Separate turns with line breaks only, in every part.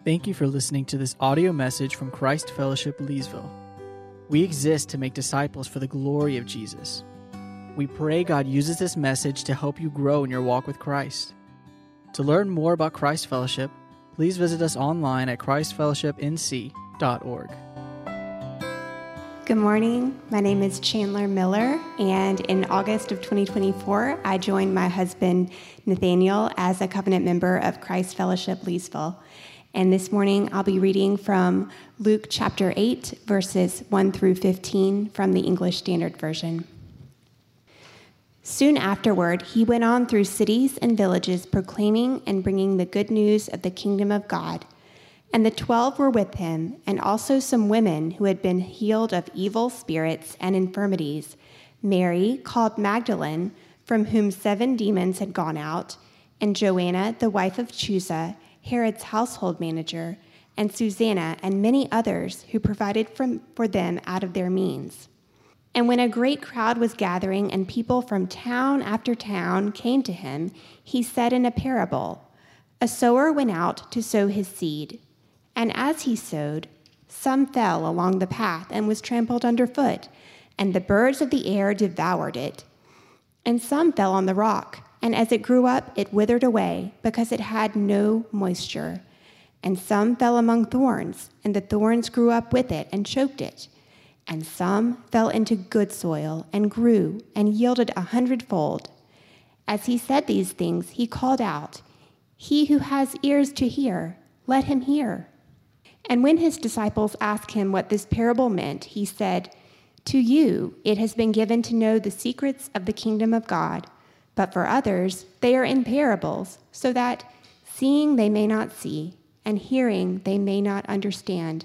Thank you for listening to this audio message from Christ Fellowship Leesville. We exist to make disciples for the glory of Jesus. We pray God uses this message to help you grow in your walk with Christ. To learn more about Christ Fellowship, please visit us online at christfellowshipnc.org.
Good morning. My name is Chandler Miller, and in August of 2024, I joined my husband, Nathaniel, as a covenant member of Christ Fellowship Leesville. And this morning, I'll be reading from Luke chapter 8, verses 1 through 15 from the English Standard Version. Soon afterward, he went on through cities and villages, proclaiming and bringing the good news of the kingdom of God. And the 12 were with him, and also some women who had been healed of evil spirits and infirmities, Mary, called Magdalene, from whom 7 demons had gone out, and Joanna, the wife of Chuza, Herod's household manager, and Susanna, and many others who provided for them out of their means. And when a great crowd was gathering and people from town after town came to him, he said in a parable, "A sower went out to sow his seed. And as he sowed, some fell along the path and was trampled underfoot, and the birds of the air devoured it. And some fell on the rock, and as it grew up, it withered away, because it had no moisture. And some fell among thorns, and the thorns grew up with it and choked it. And some fell into good soil, and grew, and yielded 100-fold. As he said these things, he called out, 'He who has ears to hear, let him hear.' And when his disciples asked him what this parable meant, he said, 'To you it has been given to know the secrets of the kingdom of God, but for others they are in parables, so that seeing they may not see, and hearing they may not understand.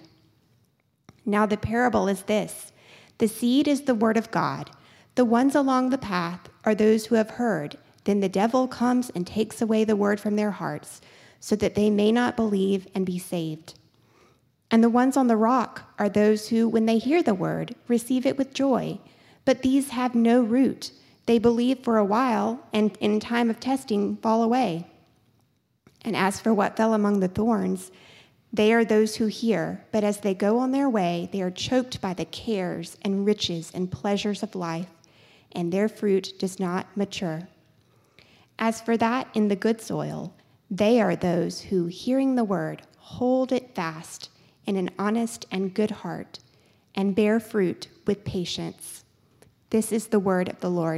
Now the parable is this: the seed is the word of God. The ones along the path are those who have heard. Then the devil comes and takes away the word from their hearts, so that they may not believe and be saved. And the ones on the rock are those who, when they hear the word, receive it with joy. But these have no root. They believe for a while, and in time of testing fall away. And as for what fell among the thorns, they are those who hear, but as they go on their way, they are choked by the cares and riches and pleasures of life, and their fruit does not mature. As for that in the good soil, they are those who, hearing the word, hold it fast in an honest and good heart, and bear fruit with patience. This is the word of the Lord.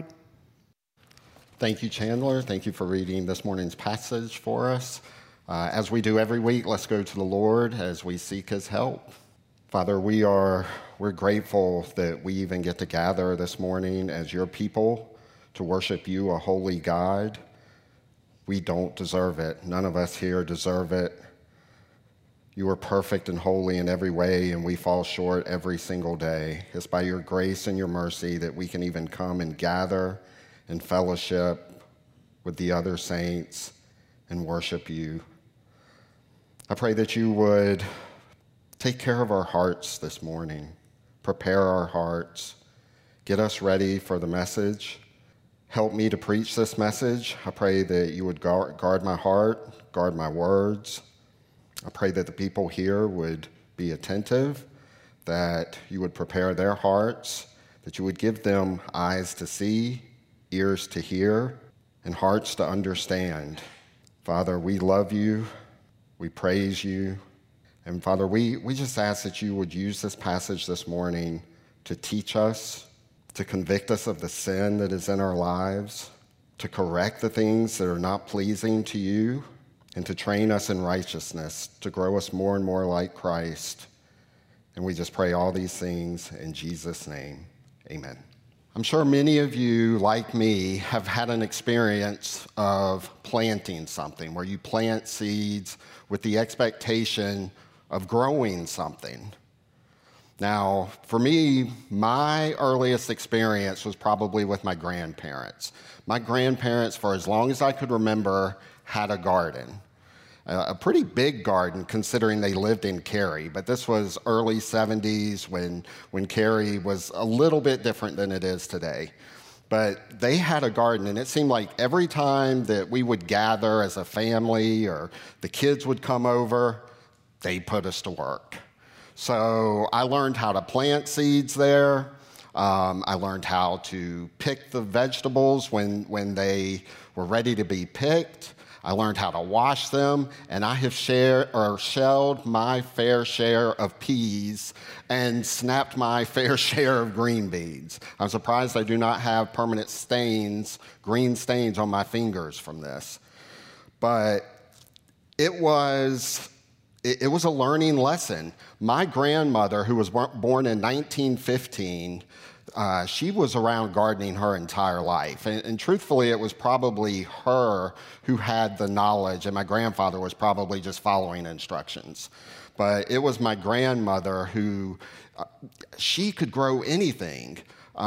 Thank you, Chandler. Thank you for reading this morning's passage for us. As we do every week, let's go to the Lord as we seek his help. Father, we're grateful that we even get to gather this morning as your people to worship you, a holy God. We don't deserve it. None of us here deserve it. You are perfect and holy in every way, and we fall short every single day. It's by your grace and your mercy that we can even come and gather and fellowship with the other saints and worship you. I pray that you would take care of our hearts this morning, prepare our hearts, get us ready for the message. Help me to preach this message. I pray that you would guard my heart, guard my words. I pray that the people here would be attentive, that you would prepare their hearts, that you would give them eyes to see, ears to hear, and hearts to understand. Father, we love you, we praise you, and Father, we just ask that you would use this passage this morning to teach us, to convict us of the sin that is in our lives, to correct the things that are not pleasing to you, and to train us in righteousness, to grow us more and more like Christ. And we just pray all these things in Jesus' name. Amen. I'm sure many of you, like me, have had an experience of planting something, where you plant seeds with the expectation of growing something. Now, for me, my earliest experience was probably with my grandparents. My grandparents, for as long as I could remember, had a garden. A pretty big garden considering they lived in Cary, but this was early 70s when Cary was a little bit different than it is today. But they had a garden, and it seemed like every time that we would gather as a family or the kids would come over, they put us to work. So I learned how to plant seeds there. I learned how to pick the vegetables when they were ready to be picked. I learned how to wash them, and I have shelled my fair share of peas and snapped my fair share of green beans. I'm surprised I do not have permanent stains, green stains on my fingers from this. But it was a learning lesson. My grandmother, who was born in 1915, she was around gardening her entire life. And truthfully, it was probably her who had the knowledge, and my grandfather was probably just following instructions. But it was my grandmother who, she could grow anything.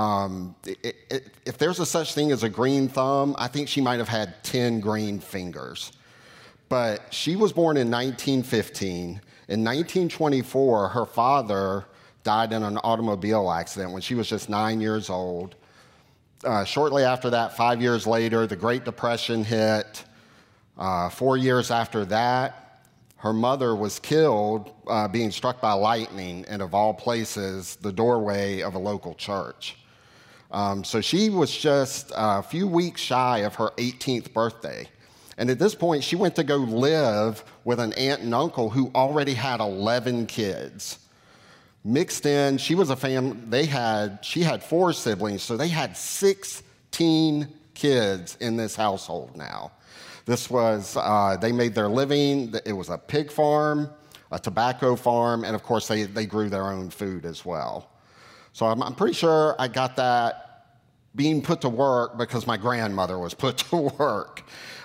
If there's a such thing as a green thumb, I think she might have had 10 green fingers. But she was born in 1915. In 1924, her father died in an automobile accident when she was just 9 years old. Shortly after that, 5 years later, the Great Depression hit. 4 years after that, her mother was killed being struck by lightning in, of all places, the doorway of a local church. So she was just a few weeks shy of her 18th birthday. And at this point, she went to go live with an aunt and uncle who already had 11 kids. Mixed in, she was a family, she had 4 siblings, so they had 16 kids in this household now. This was, they made their living, it was a pig farm, a tobacco farm, and of course they grew their own food as well. So I'm pretty sure I got that being put to work because my grandmother was put to work.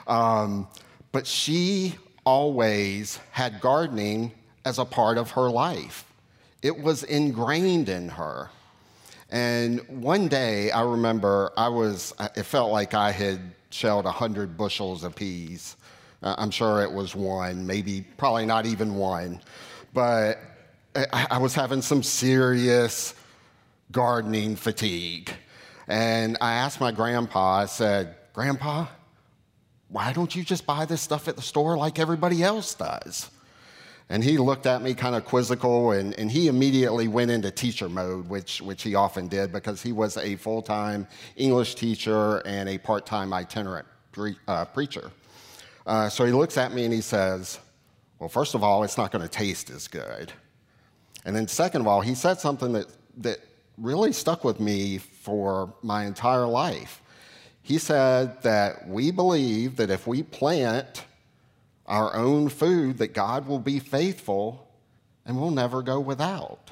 But she always had gardening as a part of her life. It was ingrained in her. And one day, I remember it felt like I had shelled 100 bushels of peas. I'm sure it was one, probably not even one. But I was having some serious gardening fatigue. And I asked my grandpa, I said, "Grandpa, why don't you just buy this stuff at the store like everybody else does?" And he looked at me kind of quizzical, and he immediately went into teacher mode, which he often did because he was a full-time English teacher and a part-time itinerant preacher. So he looks at me and he says, "Well, first of all, it's not going to taste as good." And then second of all, he said something that really stuck with me for my entire life. He said that we believe that if we plant our own food, that God will be faithful and we'll never go without.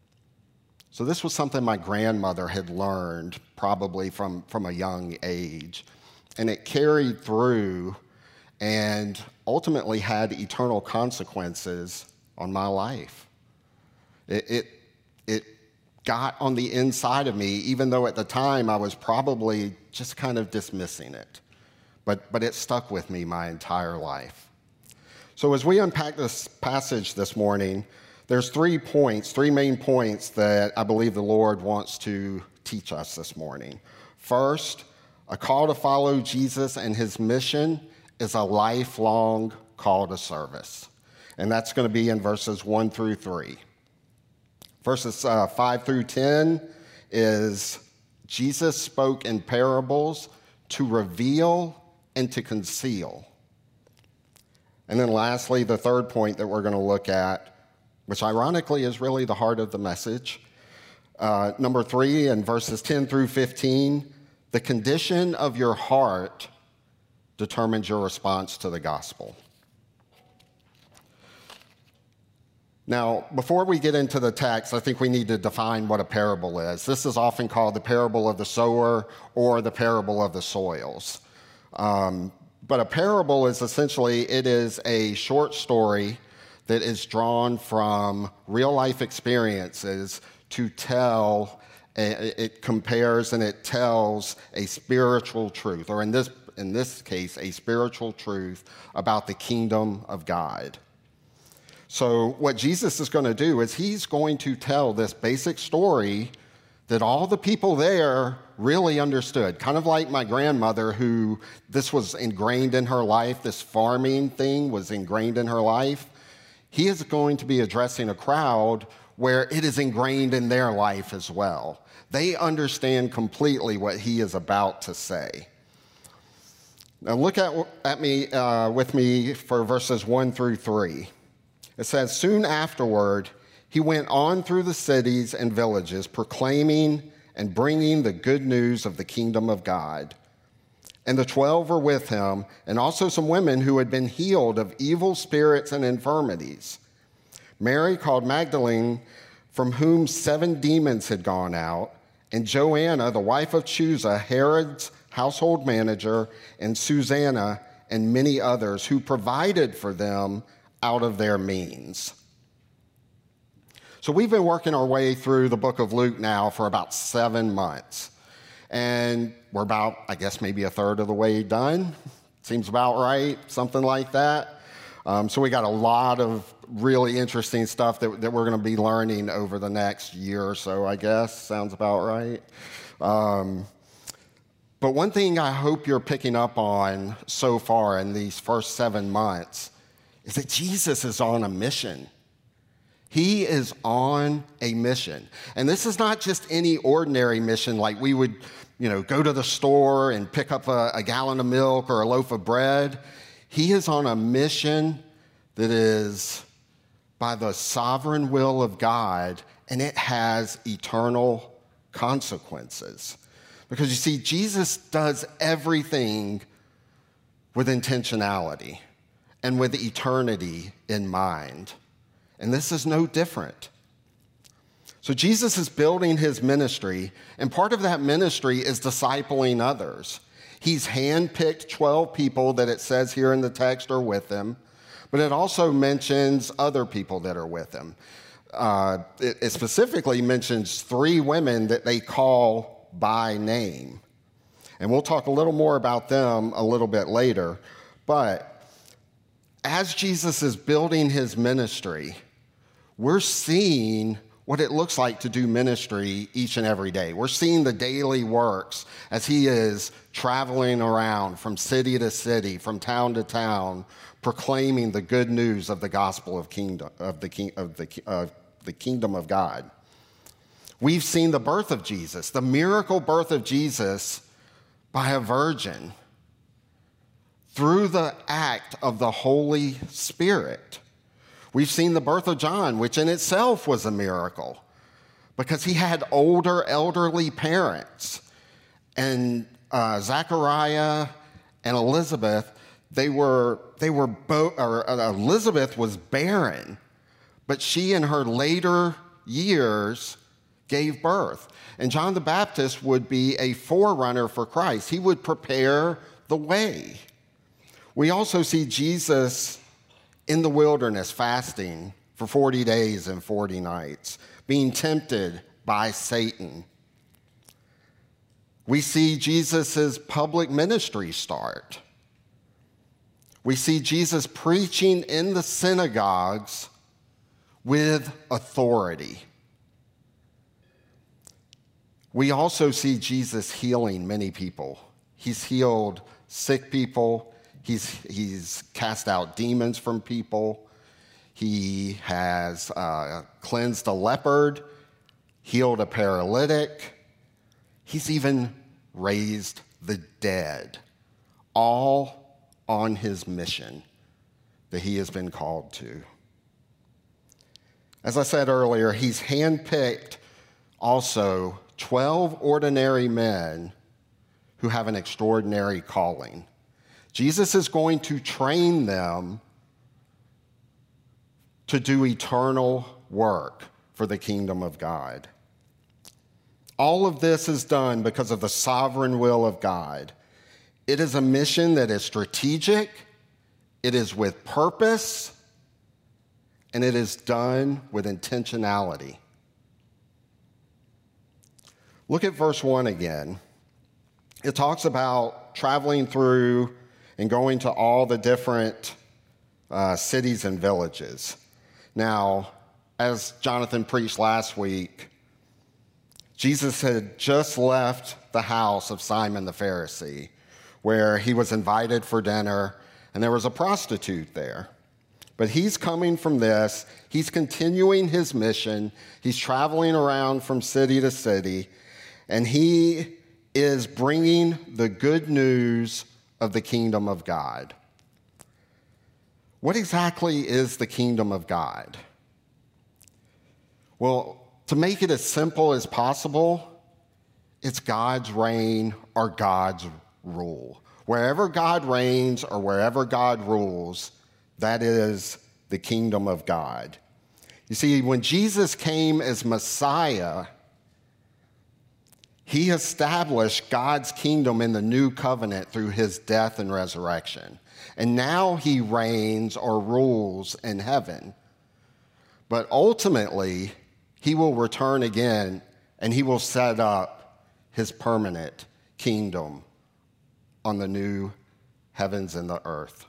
So this was something my grandmother had learned probably from a young age, and it carried through and ultimately had eternal consequences on my life. It got on the inside of me, even though at the time I was probably just kind of dismissing it. But it stuck with me my entire life. So as we unpack this passage this morning, there's 3 main points that I believe the Lord wants to teach us this morning. First, a call to follow Jesus and his mission is a lifelong call to service. And that's going to be in verses 1 through 3. Verses 5 through 10 is Jesus spoke in parables to reveal and to conceal. And then lastly, the third point that we're going to look at, which ironically is really the heart of the message, number 3 in verses 10 through 15, the condition of your heart determines your response to the gospel. Now, before we get into the text, I think we need to define what a parable is. This is often called the parable of the sower or the parable of the soils. But a parable is essentially, it is a short story that is drawn from real life experiences to tell, it compares and it tells a spiritual truth, or in this case, a spiritual truth about the kingdom of God. So what Jesus is going to do is he's going to tell this basic story that all the people there really understood. Kind of like my grandmother, who this was ingrained in her life, this farming thing was ingrained in her life. he is going to be addressing a crowd where it is ingrained in their life as well. They understand completely what he is about to say. Now look at me with me for verses 1 through 3. It says, "Soon afterward, he went on through the cities and villages, proclaiming and bringing the good news of the kingdom of God. And the 12 were with him, and also some women who had been healed of evil spirits and infirmities. Mary called Magdalene, from whom 7 demons had gone out, and Joanna, the wife of Chuza, Herod's household manager, and Susanna, and many others who provided for them out of their means." So we've been working our way through the book of Luke now for about 7 months. And we're about, I guess, maybe a third of the way done. Seems about right, something like that. So we got a lot of really interesting stuff that we're going to be learning over the next year or so, I guess. Sounds about right. But one thing I hope you're picking up on so far in these first 7 months is that Jesus is on a mission. He is on a mission. And this is not just any ordinary mission like we would, go to the store and pick up a gallon of milk or a loaf of bread. He is on a mission that is by the sovereign will of God, and it has eternal consequences. Because you see, Jesus does everything with intentionality and with eternity in mind. And this is no different. So Jesus is building his ministry, and part of that ministry is discipling others. He's handpicked 12 people that it says here in the text are with him, but it also mentions other people that are with him. It specifically mentions 3 women that they call by name. And we'll talk a little more about them a little bit later. But as Jesus is building his ministry, we're seeing what it looks like to do ministry each and every day. We're seeing the daily works as he is traveling around from city to city, from town to town, proclaiming the good news of the gospel of the kingdom of God. We've seen the birth of Jesus, the miracle birth of Jesus by a virgin through the act of the Holy Spirit. We've seen the birth of John, which in itself was a miracle because he had older, elderly parents. And Zachariah and Elizabeth, Elizabeth was barren, but she in her later years gave birth. And John the Baptist would be a forerunner for Christ. He would prepare the way. We also see Jesus in the wilderness fasting for 40 days and 40 nights, being tempted by Satan. We see Jesus' public ministry start. We see Jesus preaching in the synagogues with authority. We also see Jesus healing many people. He's healed sick people. He's cast out demons from people. He has cleansed a leopard, healed a paralytic. He's even raised the dead, all on his mission that he has been called to. As I said earlier, he's handpicked also 12 ordinary men who have an extraordinary calling. Jesus is going to train them to do eternal work for the kingdom of God. All of this is done because of the sovereign will of God. It is a mission that is strategic, it is with purpose, and it is done with intentionality. Look at verse 1 again. It talks about traveling through and going to all the different cities and villages. Now, as Jonathan preached last week, Jesus had just left the house of Simon the Pharisee, where he was invited for dinner, and there was a prostitute there. But he's coming from this. He's continuing his mission. He's traveling around from city to city, and he is bringing the good news of the kingdom of God. What exactly is the kingdom of God? Well, to make it as simple as possible, it's God's reign or God's rule. Wherever God reigns or wherever God rules, that is the kingdom of God. You see, when Jesus came as Messiah, he established God's kingdom in the new covenant through his death and resurrection. And now he reigns or rules in heaven. But ultimately, he will return again and he will set up his permanent kingdom on the new heavens and the earth.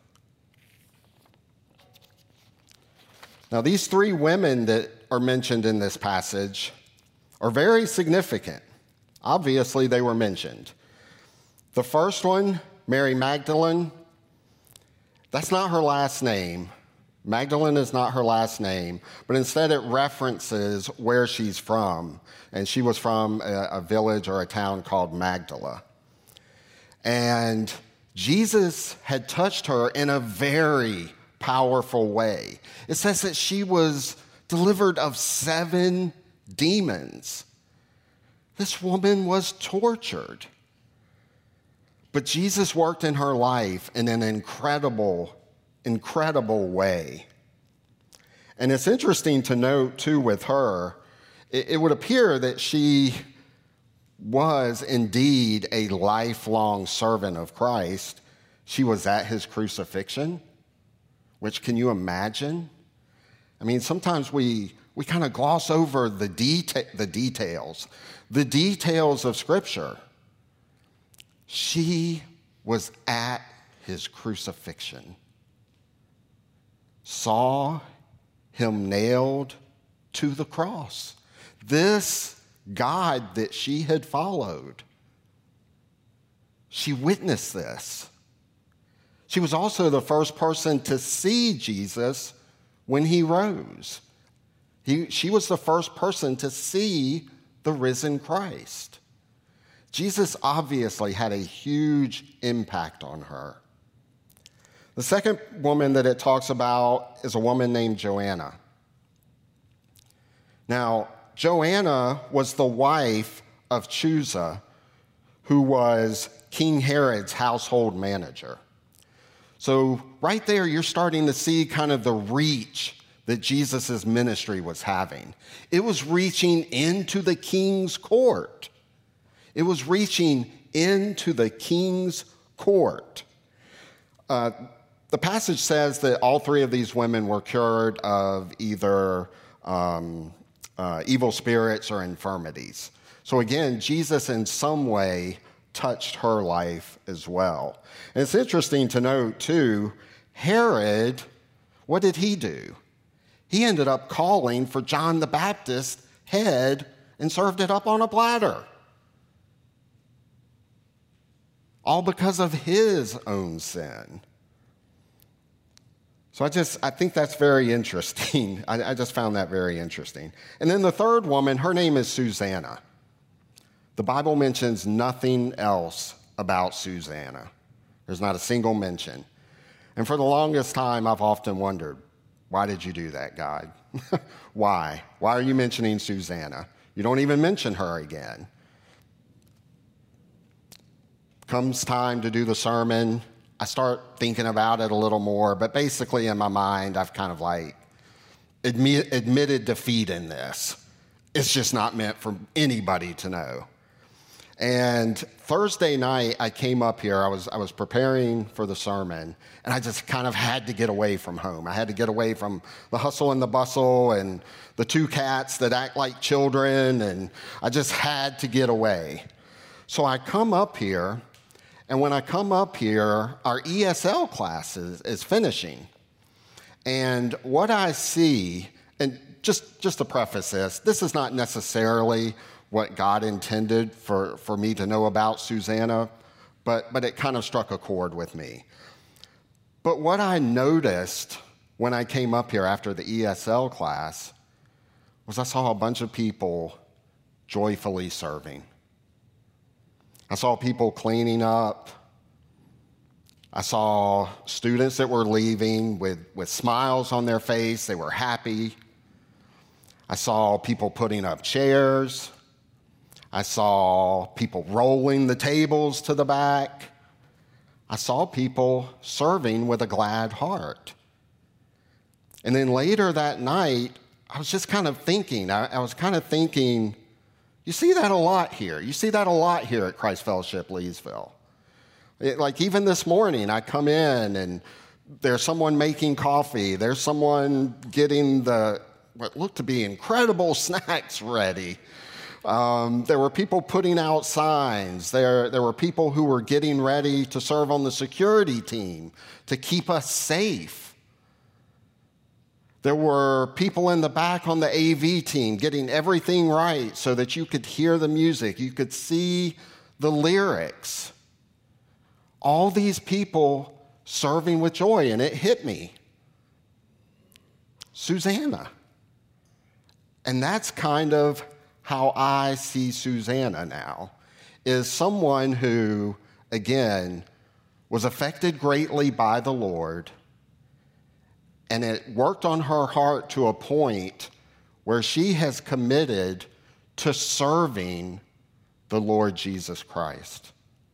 Now, these three women that are mentioned in this passage are very significant. Obviously, they were mentioned. The first one, Mary Magdalene, that's not her last name. Magdalene is not her last name, but instead it references where she's from. And she was from a village or a town called Magdala. And Jesus had touched her in a very powerful way. It says that she was delivered of 7 demons. This woman was tortured. But Jesus worked in her life in an incredible way. And it's interesting to note, too, with her, it would appear that she was indeed a lifelong servant of Christ. She was at his crucifixion, which, can you imagine? I mean, sometimes we kind of gloss over the details of Scripture. She was at his crucifixion, saw him nailed to the cross. This God that she had followed, she witnessed this. She was also the first person to see Jesus when he rose. She was the first person to see the risen Christ. Jesus obviously had a huge impact on her. The second woman that it talks about is a woman named Joanna. Now, Joanna was the wife of Chuza, who was King Herod's household manager. So right there, you're starting to see kind of the reach that Jesus' ministry was having. It was reaching into the king's court. It was reaching into the king's court. The passage says that all 3 of these women were cured of either evil spirits or infirmities. So again, Jesus in some way touched her life as well. And it's interesting to note, too, Herod, what did he do? He ended up calling for John the Baptist's head and served it up on a platter. All because of his own sin. So I think that's very interesting. I just found that very interesting. And then the third woman, her name is Susanna. The Bible mentions nothing else about Susanna. There's not a single mention. And for the longest time, I've often wondered, why did you do that, God? Why? Why are you mentioning Susanna? You don't even mention her again. Comes time to do the sermon, I start thinking about it a little more, but basically in my mind, I've kind of like admitted defeat in this. It's just not meant for anybody to know. And Thursday night, I came up here. I was preparing for the sermon, and I just kind of had to get away from home. I had to get away from the hustle and the bustle and the 2 cats that act like children, and I just had to get away. So I come up here, and when I come up here, our ESL class is finishing. And what I see, and just to preface this is not necessarily what God intended for me to know about Susanna, but it kind of struck a chord with me. But what I noticed when I came up here after the ESL class was I saw a bunch of people joyfully serving. I saw people cleaning up. I saw students that were leaving with smiles on their face. They were happy. I saw people putting up chairs. I saw people rolling the tables to the back. I saw people serving with a glad heart. And then later that night, I was just kind of thinking, you see that a lot here. You see that a lot here at Christ Fellowship Leesville. Like even this morning, I come in and there's someone making coffee. There's someone getting what looked to be incredible snacks ready. There were people putting out signs. There were people who were getting ready to serve on the security team to keep us safe. There were people in the back on the AV team getting everything right so that you could hear the music, you could see the lyrics. All these people serving with joy, and it hit me. Susanna. And that's kind of how I see Susanna now, is someone who, again, was affected greatly by the Lord, and it worked on her heart to a point where she has committed to serving the Lord Jesus Christ.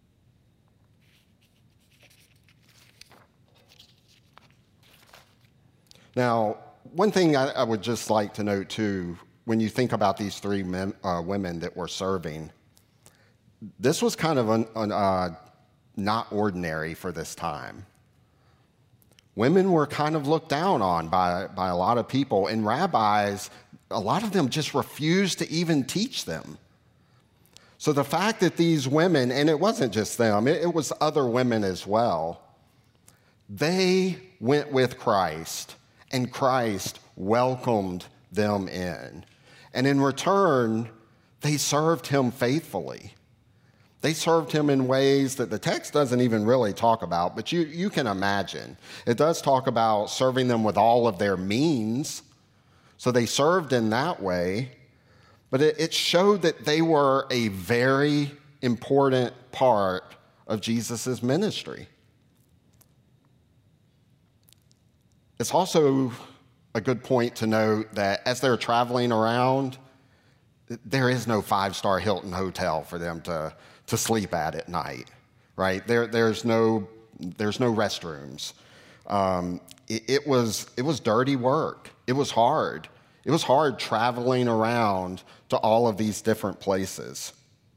Now, one thing I would just like to note too, when you think about these three women that were serving, this was kind of not ordinary for this time. Women were kind of looked down on by a lot of people, and rabbis, a lot of them just refused to even teach them. So the fact that these women, and it wasn't just them, it was other women as well, they went with Christ, and Christ welcomed them in. And in return, they served him faithfully. They served him in ways that the text doesn't even really talk about, but you can imagine. It does talk about serving them with all of their means. So they served in that way, but it showed that they were a very important part of Jesus' ministry. It's also a good point to note that as they're traveling around, there is no five-star Hilton hotel for them to sleep at night, right? There's no restrooms. It was dirty work. It was hard. It was hard traveling around to all of these different places.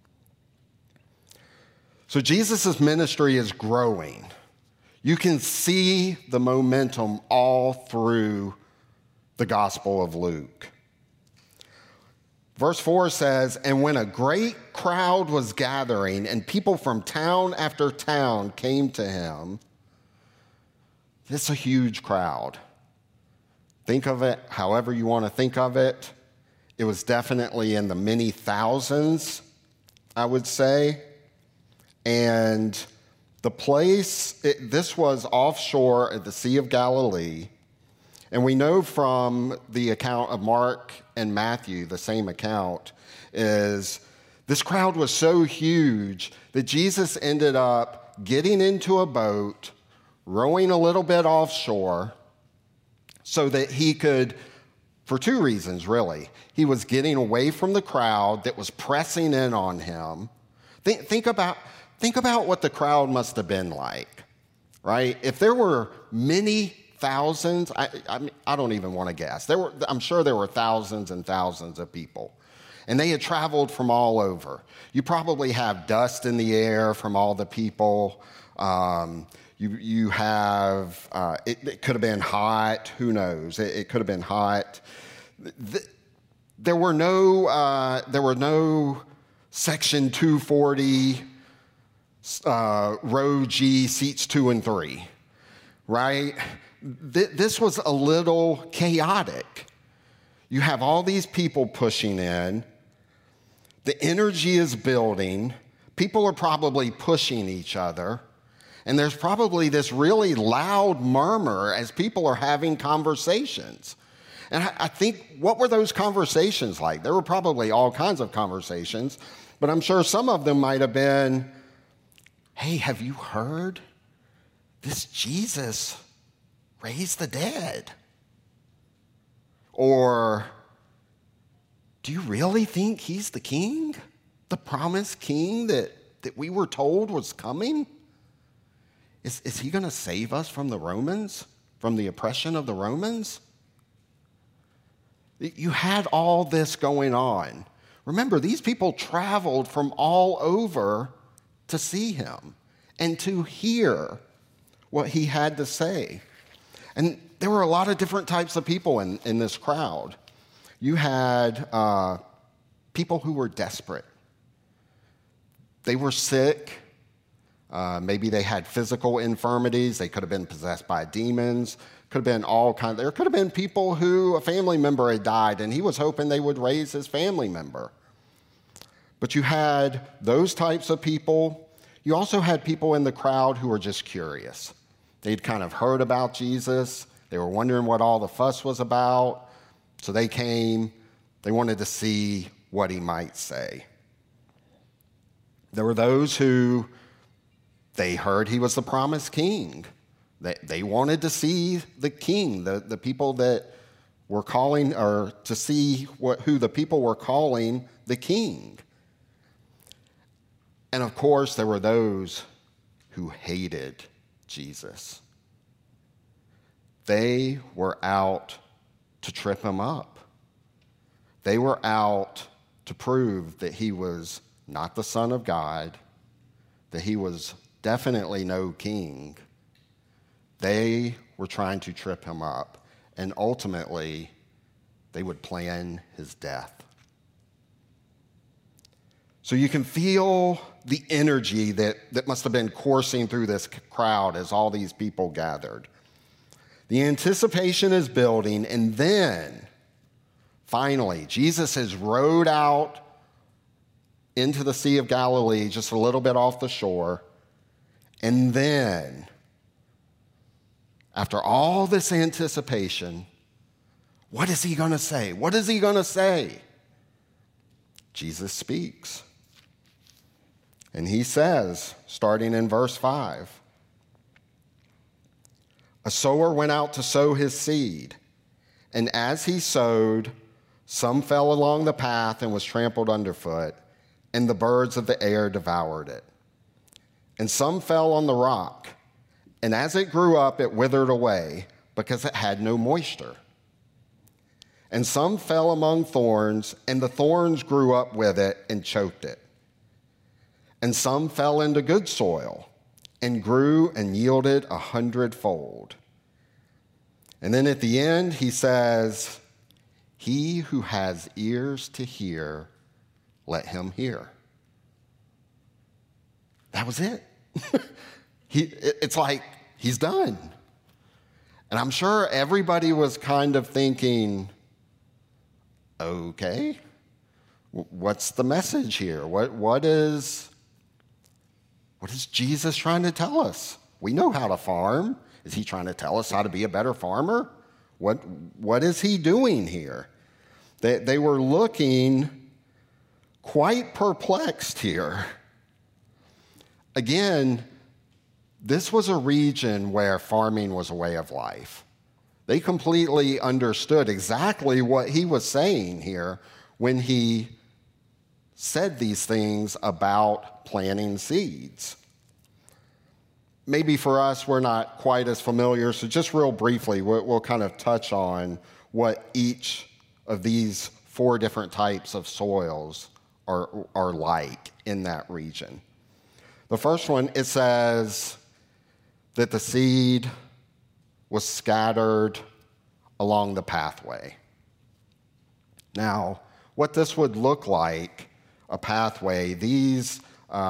So Jesus' ministry is growing. You can see the momentum all through the Gospel of Luke. Verse 4 says, "And when a great crowd was gathering and people from town after town came to him," this is a huge crowd. Think of it however you want to think of it. It was definitely in the many thousands, I would say. And the place, this was offshore at the Sea of Galilee. And we know from the account of Mark and Matthew, the same account, is this crowd was so huge that Jesus ended up getting into a boat, rowing a little bit offshore, so that he could, for two reasons really. He was getting away from the crowd that was pressing in on him. Think about what the crowd must have been like, right? If there were many thousands, I don't even want to guess. I'm sure there were thousands and thousands of people. And they had traveled from all over. You probably have dust in the air from all the people. You have, it could have been hot. Who knows? It could have been hot. There were no Section 240 row G seats 2 and 3, right? This was a little chaotic. You have all these people pushing in. The energy is building. People are probably pushing each other. And there's probably this really loud murmur as people are having conversations. And I think, what were those conversations like? There were probably all kinds of conversations, but I'm sure some of them might have been, hey, have you heard? This Jesus raised the dead. Or, do you really think he's the king? The promised king that we were told was coming? Is he going to save us from the Romans, from the oppression of the Romans? You had all this going on. Remember, these people traveled from all over to see him and to hear what he had to say. And there were a lot of different types of people in this crowd. You had people who were desperate. They were sick. Maybe they had physical infirmities. They could have been possessed by demons. Could have been all kinds. There could have been people who a family member had died, and he was hoping they would raise his family member. But you had those types of people. You also had people in the crowd who were just curious. They'd kind of heard about Jesus. They were wondering what all the fuss was about. So they came. They wanted to see what he might say. There were those who they heard he was the promised king. They wanted to see the king, the people that were calling, or to see who the people were calling the king. And of course, there were those who hated Jesus. They were out to trip him up. They were out to prove that he was not the Son of God, that he was definitely no king. They were trying to trip him up, and ultimately, they would plan his death. So you can feel the energy that must have been coursing through this crowd as all these people gathered. The anticipation is building, and then, finally, Jesus has rowed out into the Sea of Galilee, just a little bit off the shore, and then, after all this anticipation, what is he going to say? What is he going to say? Jesus speaks. And he says, starting in verse 5, a sower went out to sow his seed, and as he sowed, some fell along the path and was trampled underfoot, and the birds of the air devoured it. And some fell on the rock, and as it grew up, it withered away because it had no moisture. And some fell among thorns, and the thorns grew up with it and choked it. And some fell into good soil and grew and yielded 100-fold. And then at the end, he says, he who has ears to hear, let him hear. That was it. It's like he's done. And I'm sure everybody was kind of thinking, okay, what's the message here? What is Jesus trying to tell us? We know how to farm. Is he trying to tell us how to be a better farmer? What is he doing here? They were looking quite perplexed here. Again, this was a region where farming was a way of life. They completely understood exactly what he was saying here when he said these things about planting seeds. Maybe for us, we're not quite as familiar, so just real briefly, we'll kind of touch on what each of these 4 different types of soils are like in that region. The first one, it says that the seed was scattered along the pathway. Now, what this would look like, a pathway, these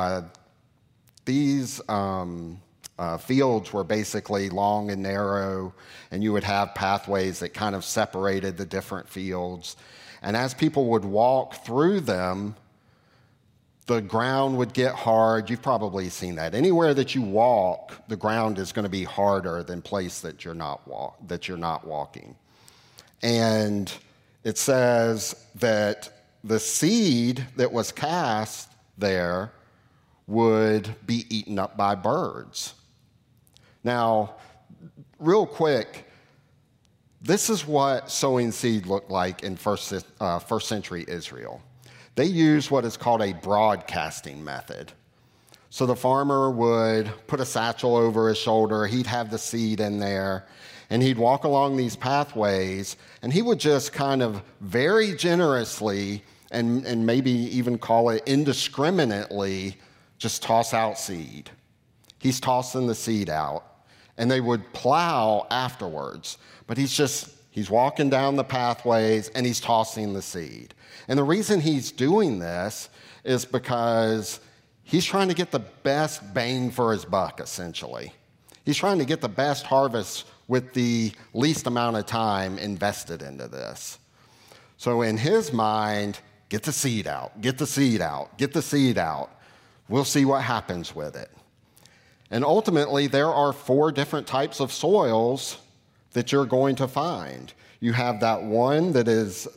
fields were basically long and narrow, and you would have pathways that kind of separated the different fields. And as people would walk through them, the ground would get hard. You've probably seen that. Anywhere that you walk, the ground is going to be harder than place that you're not walking. And it says that the seed that was cast there would be eaten up by birds. Now, real quick, this is what sowing seed looked like in first century Israel. They used what is called a broadcasting method. So the farmer would put a satchel over his shoulder, he'd have the seed in there, and he'd walk along these pathways, and he would just kind of very generously and maybe even call it indiscriminately just toss out seed. He's tossing the seed out, and they would plow afterwards. But he's walking down the pathways, and he's tossing the seed. And the reason he's doing this is because he's trying to get the best bang for his buck, essentially. He's trying to get the best harvest with the least amount of time invested into this. So in his mind, get the seed out, get the seed out, get the seed out. We'll see what happens with it. And ultimately, there are 4 different types of soils that you're going to find. You have that one that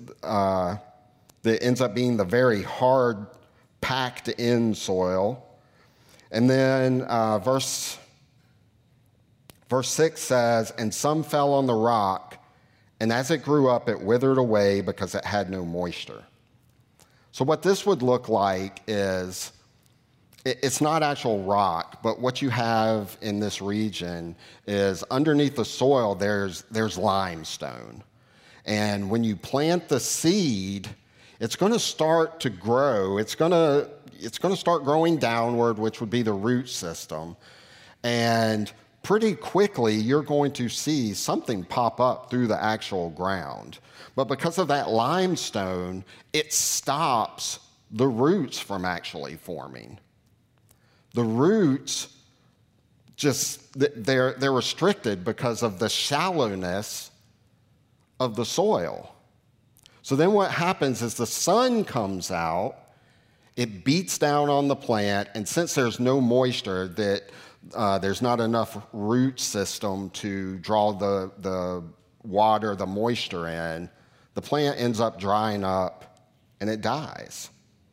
ends up being the very hard, packed-in soil. And then verse 6 says, "And some fell on the rock, and as it grew up, it withered away because it had no moisture." So what this would look like is, it's not actual rock, but what you have in this region is underneath the soil, there's limestone. And when you plant the seed, it's going to start to grow. It's going to start growing downward, which would be the root system. And pretty quickly, you're going to see something pop up through the actual ground. But because of that limestone, it stops the roots from actually forming. The roots they're restricted because of the shallowness of the soil. So then what happens is the sun comes out, it beats down on the plant, and since there's no moisture, there's not enough root system to draw the water, the moisture in, the plant ends up drying up and it dies.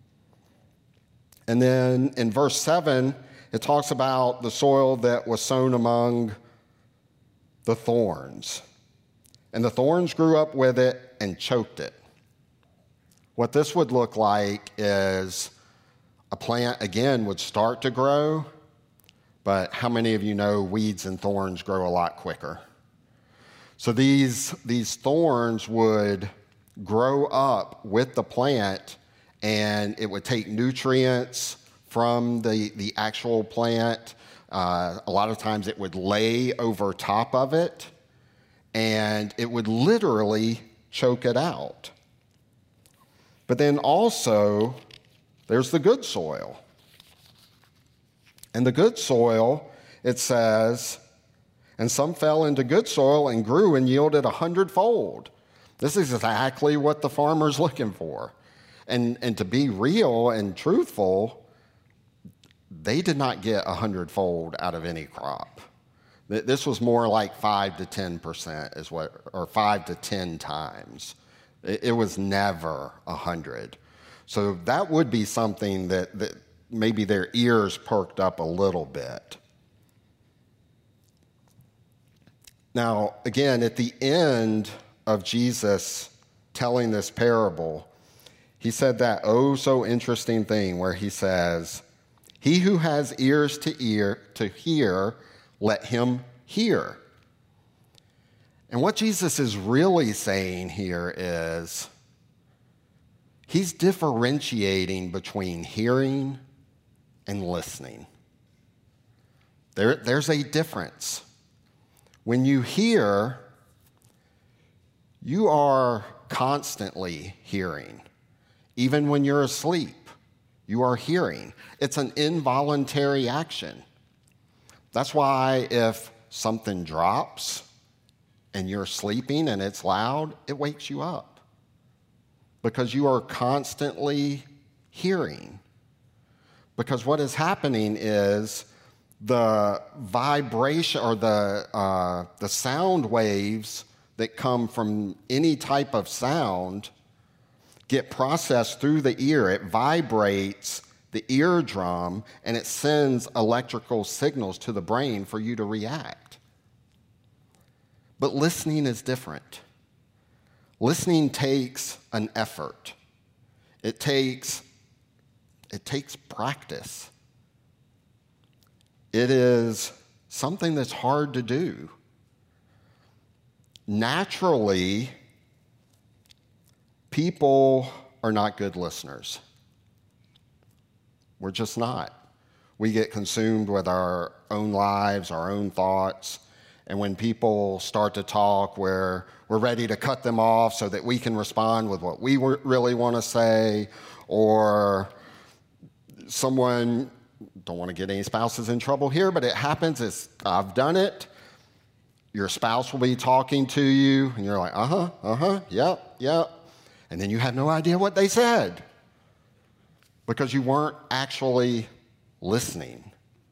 And then in verse 7, it talks about the soil that was sown among the thorns. And the thorns grew up with it and choked it. What this would look like is a plant, again, would start to grow, but how many of you know weeds and thorns grow a lot quicker? So these thorns would grow up with the plant, and it would take nutrients from the actual plant. A lot of times it would lay over top of it, and it would literally choke it out. But then also, there's the good soil. And the good soil, it says, "And some fell into good soil and grew and yielded 100-fold." This is exactly what the farmer's looking for. And to be real and truthful, they did not get 100-fold out of any crop. This was more like 5 to 10% or 5 to 10 times. It was never 100. So that would be something that maybe their ears perked up a little bit. Now, again, at the end of Jesus telling this parable, he said that so interesting thing where he says, "He who has ears to hear, let him hear." And what Jesus is really saying here is he's differentiating between hearing and listening. There's a difference. When you hear, you are constantly hearing. Even when you're asleep, you are hearing. It's an involuntary action. That's why if something drops and you're sleeping and it's loud, it wakes you up because you are constantly hearing. Because what is happening is the vibration or the sound waves that come from any type of sound get processed through the ear. It vibrates the eardrum, and it sends electrical signals to the brain for you to react. But listening is different. Listening takes an effort. It takes practice. It is something that's hard to do. Naturally, people are not good listeners. We're just not. We get consumed with our own lives, our own thoughts, and when people start to talk, we're ready to cut them off so that we can respond with what we really want to say, or someone, don't want to get any spouses in trouble here, but it happens. I've done it. Your spouse will be talking to you, and you're like, yep. And then you have no idea what they said because you weren't actually listening.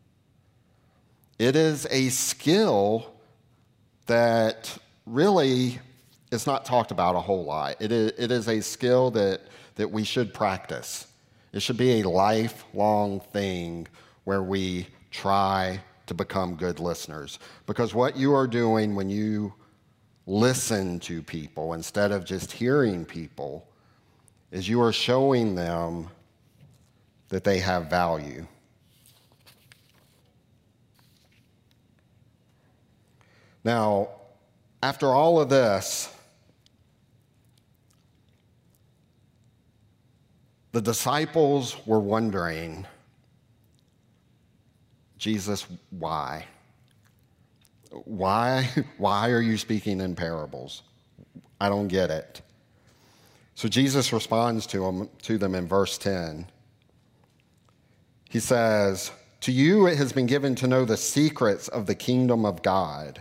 It is a skill that really is not talked about a whole lot. It is a skill that we should practice. It should be a lifelong thing where we try to become good listeners. Because what you are doing when you listen to people instead of just hearing people is you are showing them that they have value. Now, after all of this, the disciples were wondering, Jesus, why? Why are you speaking in parables? I don't get it. So Jesus responds to them in verse 10. He says, "To you it has been given to know the secrets of the kingdom of God.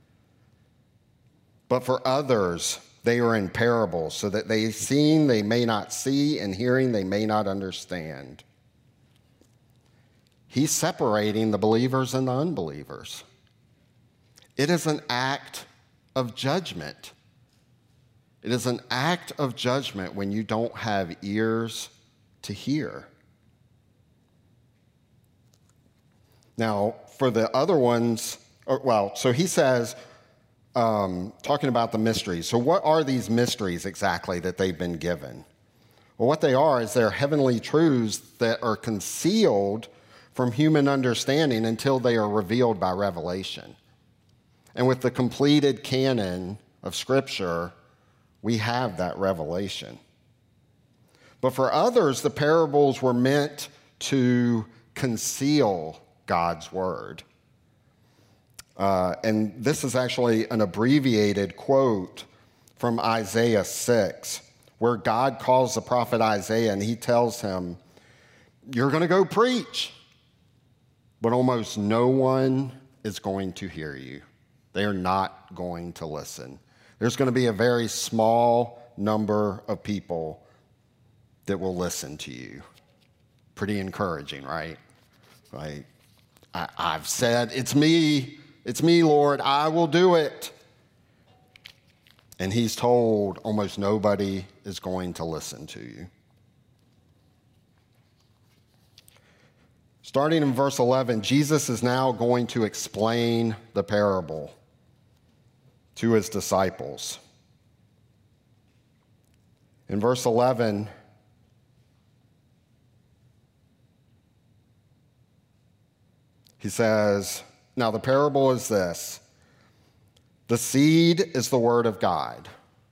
But for others, they are in parables, so that they seeing they may not see, and hearing they may not understand." He's separating the believers and the unbelievers. It is an act of judgment. It is an act of judgment when you don't have ears to hear. Now, for the other ones, so he says, talking about the mysteries. So what are these mysteries exactly that they've been given? Well, what they are is they're heavenly truths that are concealed from human understanding until they are revealed by revelation. And with the completed canon of Scripture, we have that revelation. But for others, the parables were meant to conceal God's word. And this is actually an abbreviated quote from Isaiah 6, where God calls the prophet Isaiah and he tells him, "You're going to go preach, but almost no one is going to hear you. They are not going to listen. There's going to be a very small number of people that will listen to you." Pretty encouraging, right? Like, I've said, it's me, Lord, I will do it. And he's told almost nobody is going to listen to you. Starting in verse 11, Jesus is now going to explain the parable to his disciples. In verse 11, he says, "Now the parable is this: the seed is the word of God."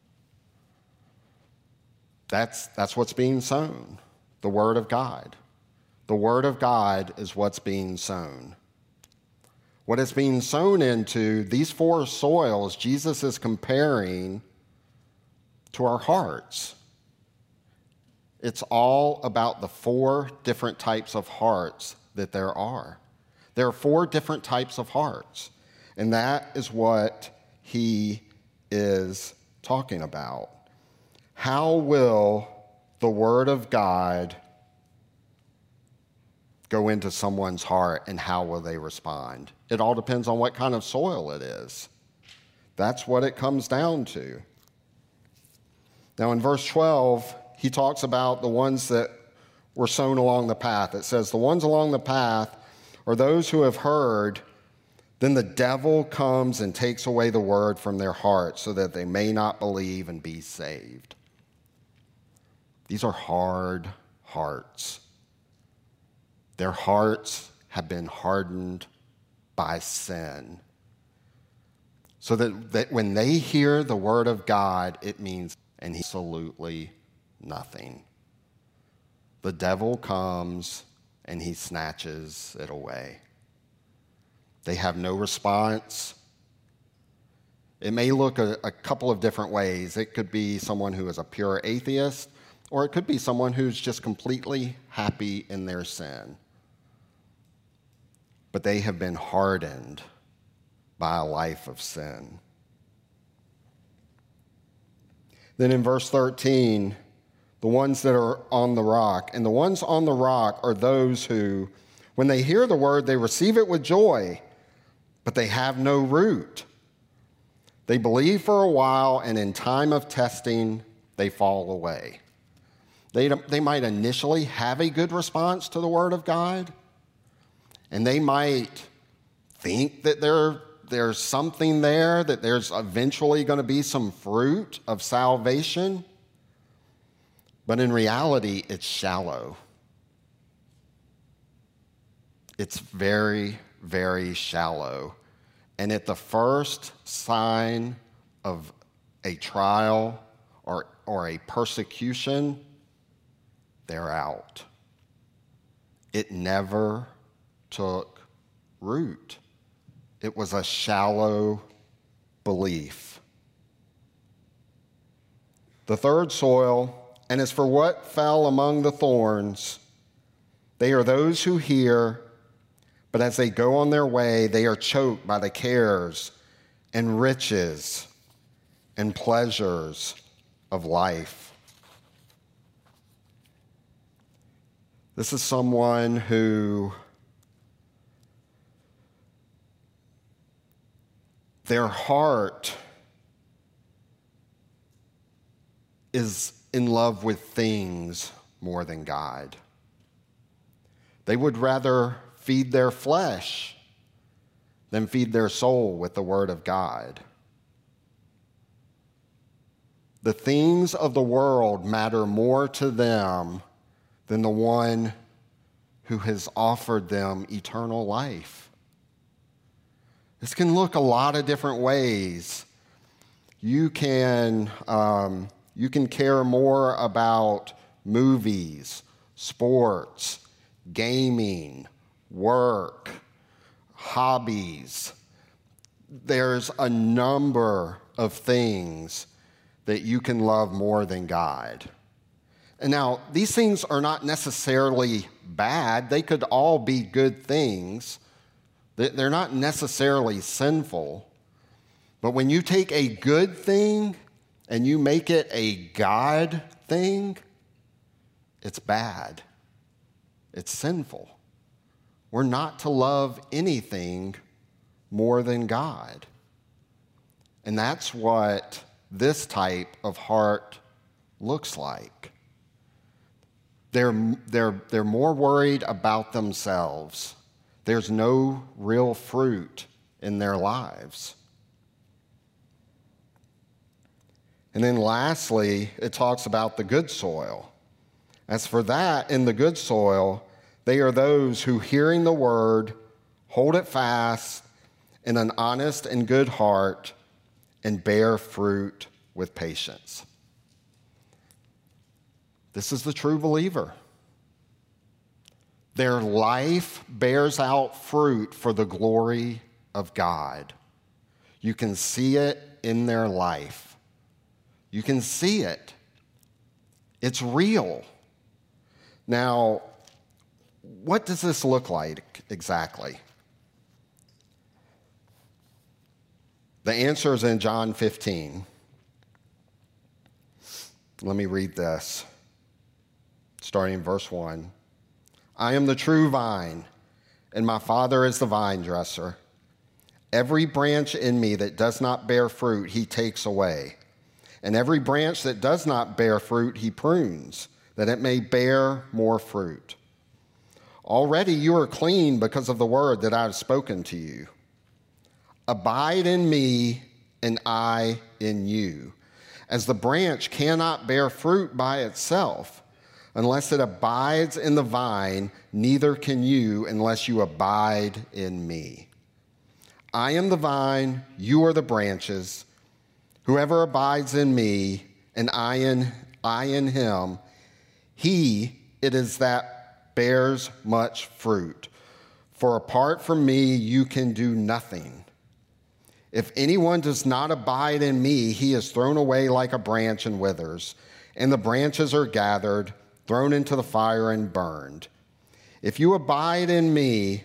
That's what's being sown, the word of God. The word of God is what's being sown. What is being sown into, these four soils, Jesus is comparing to our hearts. It's all about the four different types of hearts that there are. There are four different types of hearts, and that is what he is talking about. How will the word of God go into someone's heart, and how will they respond? It all depends on what kind of soil it is. That's what it comes down to. Now in verse 12, he talks about the ones that were sown along the path. It says, the ones along the path are those who have heard, then the devil comes and takes away the word from their hearts so that they may not believe and be saved. These are hard hearts. Their hearts have been hardened by sin. So that when they hear the word of God, it means absolutely nothing. The devil comes and he snatches it away. They have no response. It may look a couple of different ways. It could be someone who is a pure atheist, or it could be someone who's just completely happy in their sin. But they have been hardened by a life of sin. Then in verse 13, the ones that are on the rock, and the ones on the rock are those who, when they hear the word, they receive it with joy, but they have no root. They believe for a while, and in time of testing, they fall away. They might initially have a good response to the word of God, and they might think that there's something there, that there's eventually going to be some fruit of salvation. But in reality, it's shallow. It's very, very shallow. And at the first sign of a trial or a persecution, they're out. It never took root. It was a shallow belief. The third soil, and as for what fell among the thorns, they are those who hear, but as they go on their way, they are choked by the cares and riches and pleasures of life. This is someone who their heart is in love with things more than God. They would rather feed their flesh than feed their soul with the word of God. The things of the world matter more to them than the one who has offered them eternal life. This can look a lot of different ways. You can care more about movies, sports, gaming, work, hobbies. There's a number of things that you can love more than God. And now, these things are not necessarily bad. They could all be good things. They're not necessarily sinful. But when you take a good thing and you make it a God thing, it's bad. It's sinful. We're not to love anything more than God. And that's what this type of heart looks like. They're more worried about themselves. There's no real fruit in their lives. And then lastly, it talks about the good soil. As for that, in the good soil, they are those who, hearing the word, hold it fast in an honest and good heart and bear fruit with patience. This is the true believer. Their life bears out fruit for the glory of God. You can see it in their life. You can see it. It's real. Now, what does this look like exactly? The answer is in John 15. Let me read this, starting in verse 1. I am the true vine, and my Father is the vine dresser. Every branch in me that does not bear fruit, he takes away. And every branch that does not bear fruit, he prunes, that it may bear more fruit. Already you are clean because of the word that I have spoken to you. Abide in me, and I in you. As the branch cannot bear fruit by itself, unless it abides in the vine, neither can you unless you abide in me. I am the vine, you are the branches. Whoever abides in me, and I in him, he it is that bears much fruit. For apart from me, you can do nothing. If anyone does not abide in me, he is thrown away like a branch and withers, and the branches are gathered, thrown into the fire and burned. If you abide in me,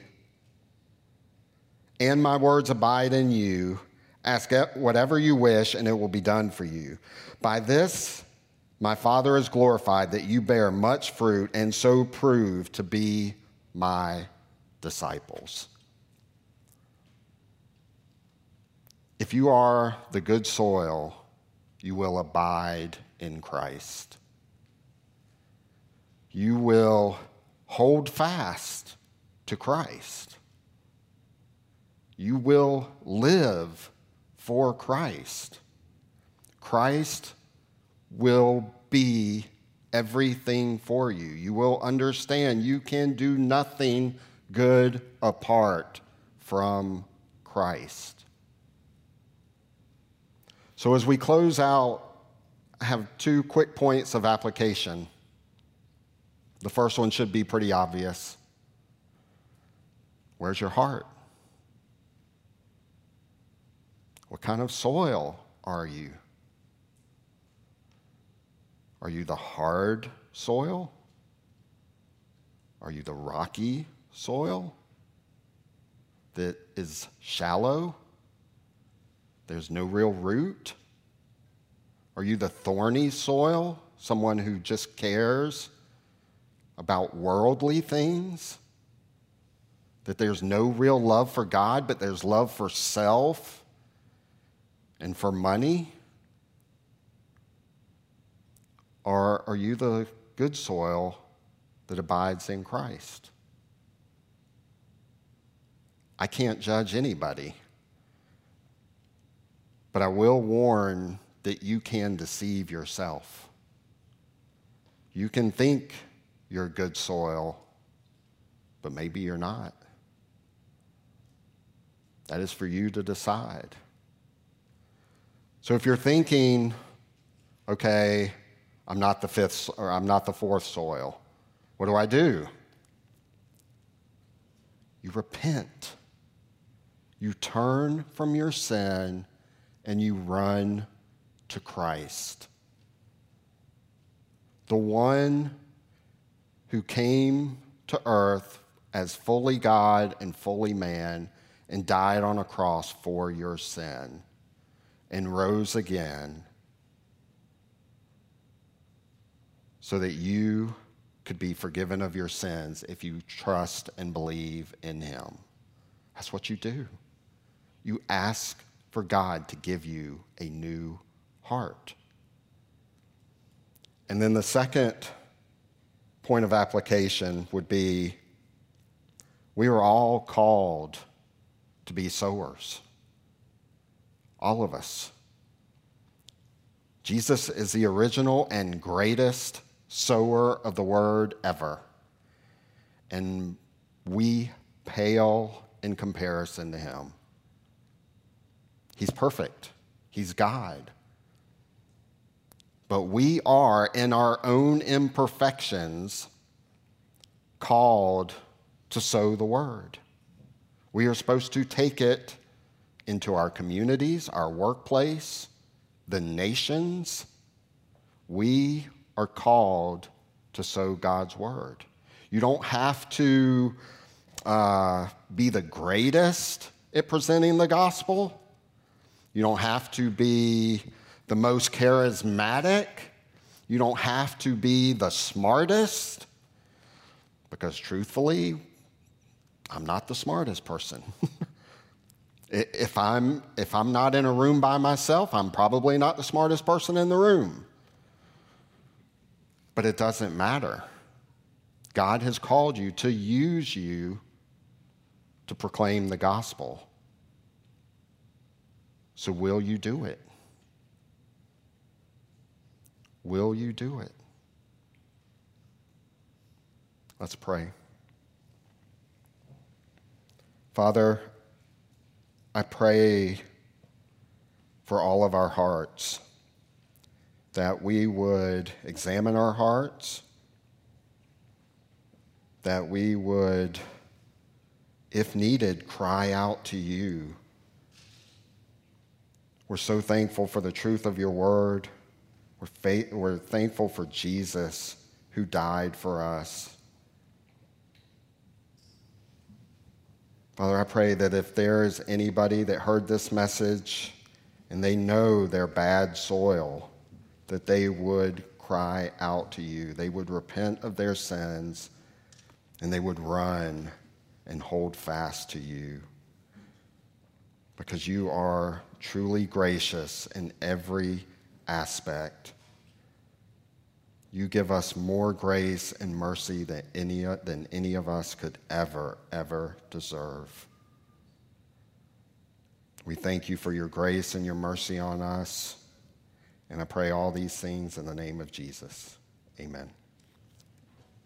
and my words abide in you, ask whatever you wish, and it will be done for you. By this, my Father is glorified, that you bear much fruit, and so prove to be my disciples. If you are the good soil, you will abide in Christ. You will hold fast to Christ. You will live for Christ. Christ will be everything for you. You will understand you can do nothing good apart from Christ. So as we close out, I have 2 quick points of application. The first one should be pretty obvious. Where's your heart? What kind of soil are you? Are you the hard soil? Are you the rocky soil that is shallow? There's no real root? Are you the thorny soil, someone who just cares about worldly things? That there's no real love for God, but there's love for self and for money? Or are you the good soil that abides in Christ? I can't judge anybody, but I will warn that you can deceive yourself. You can think you're good soil, but maybe you're not. That is for you to decide. So if you're thinking, okay, I'm not the 5th or I'm not the 4th soil, what do? You repent. You turn from your sin and you run to Christ. The one who came to earth as fully God and fully man and died on a cross for your sin and rose again so that you could be forgiven of your sins if you trust and believe in him. That's what you do. You ask for God to give you a new heart. And then the second point of application would be, we are all called to be sowers. All of us. Jesus is the original and greatest sower of the word ever. And we pale in comparison to him. He's perfect. He's God. But we are, in our own imperfections, called to sow the word. We are supposed to take it into our communities, our workplace, the nations. We are called to sow God's word. You don't have to be the greatest at presenting the gospel. You don't have to be the most charismatic. You don't have to be the smartest. Because truthfully, I'm not the smartest person. If I'm not in a room by myself, I'm probably not the smartest person in the room. But it doesn't matter. God has called you to use you to proclaim the gospel. So will you do it? Will you do it? Let's pray. Father, I pray for all of our hearts, that we would examine our hearts, that we would, if needed, cry out to you. We're so thankful for the truth of your word. We're thankful for Jesus who died for us. Father, I pray that if there's anybody that heard this message and they know they're bad soil, that they would cry out to you. They would repent of their sins and they would run and hold fast to you. Because you are truly gracious in every aspect. You give us more grace and mercy than any of us could ever deserve. We thank you for your grace and your mercy on us. And I pray all these things in the name of Jesus. Amen.